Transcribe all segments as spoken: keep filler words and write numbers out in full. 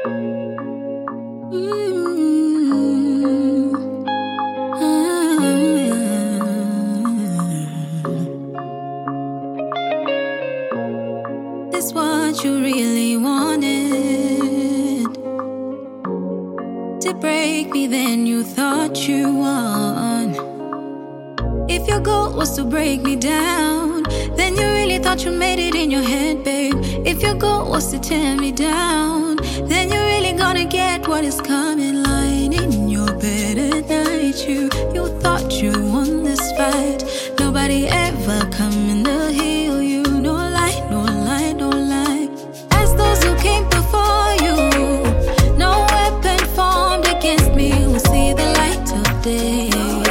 Mm. Ah. This what you really wanted? To break me, then you thought you won. If your goal was to break me down, then you really thought you made it in your head, babe. If your goal was to tear me down, then you're really gonna get what is coming. Lying in your bed at night, you, you thought you won this fight. Nobody ever coming to heal you. No lie, no lie, no lie. As those who came before you, no weapon formed against me will see the light of day.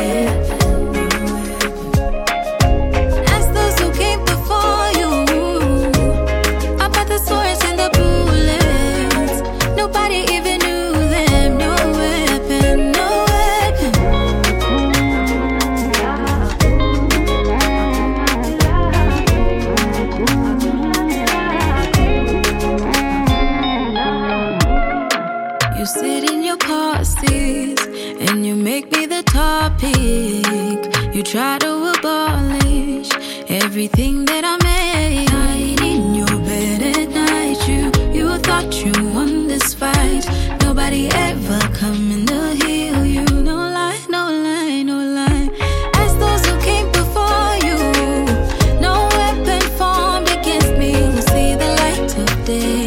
You sit in your car seats and you make me the topic. You try to abolish everything that I made. Lying in your bed at night, you, you thought you won this fight. Nobody ever coming to heal you. No lie, no lie, no lie. As those who came before you, no weapon formed against me will see the light of day.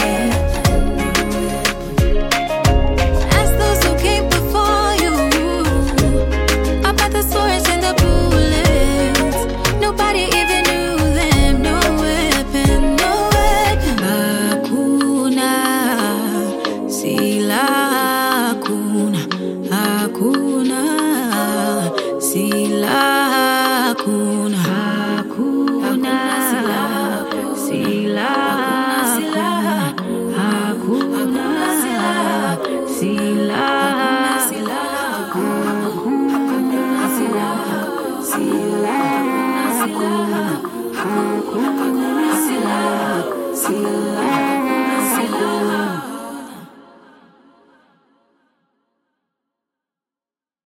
Sila hakuna, hakuna, sila hakuna, hakuna, sila hakuna, hakuna, sila